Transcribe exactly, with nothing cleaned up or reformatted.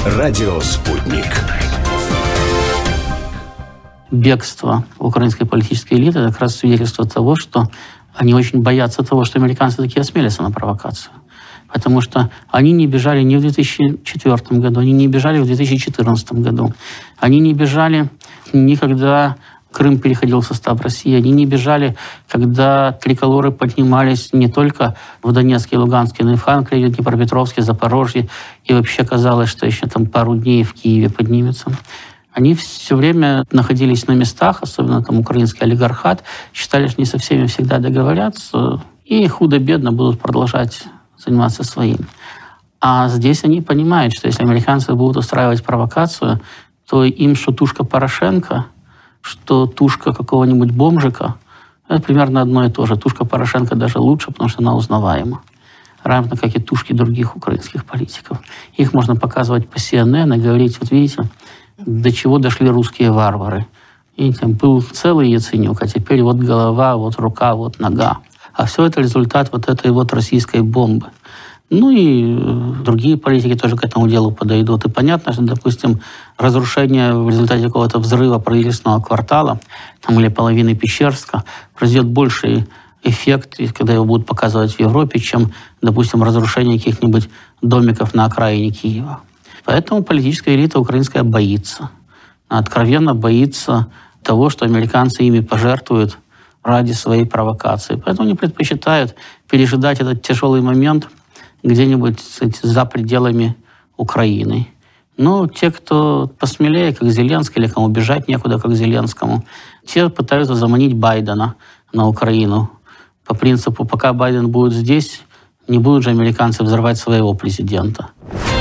Радио «Спутник». Бегство украинской политической элиты – это как раз свидетельство того, что они очень боятся того, что американцы таки осмелятся на провокацию. Потому что они не бежали ни в две тысячи четвёртом году, они не бежали в две тысячи четырнадцатом году. Они не бежали никогда Крым переходил в состав России. Они не бежали, когда триколоры поднимались не только в Донецке и Луганске, но и в Харькове, Днепропетровске, Запорожье. И вообще казалось, что еще там пару дней в Киеве поднимется. Они все время находились на местах, особенно там украинский олигархат, считали, что не со всеми всегда договорятся, и худо-бедно будут продолжать заниматься своим. А здесь они понимают, что если американцы будут устраивать провокацию, то им что тушка Порошенко, что тушка какого-нибудь бомжика, это примерно одно и то же. Тушка Порошенко даже лучше, потому что она узнаваема. Равно как и тушки других украинских политиков. Их можно показывать по си эн эн и говорить, вот видите, до чего дошли русские варвары. И там был целый Яценюк, а теперь вот голова, вот рука, вот нога. А все это результат вот этой вот российской бомбы. Ну и другие политики тоже к этому делу подойдут. И понятно, что, допустим, разрушение в результате какого-то взрыва правительственного квартала там, или половины Пещерска произведет больший эффект, когда его будут показывать в Европе, чем, допустим, разрушение каких-нибудь домиков на окраине Киева. Поэтому политическая элита украинская боится. Откровенно боится того, что американцы ими пожертвуют ради своей провокации. Поэтому они предпочитают пережидать этот тяжелый момент где-нибудь за пределами Украины. Но те, кто посмелее, как Зеленский, или кому бежать некуда, как Зеленскому, те пытаются заманить Байдена на Украину. По принципу, пока Байден будет здесь, не будут же американцы взрывать своего президента.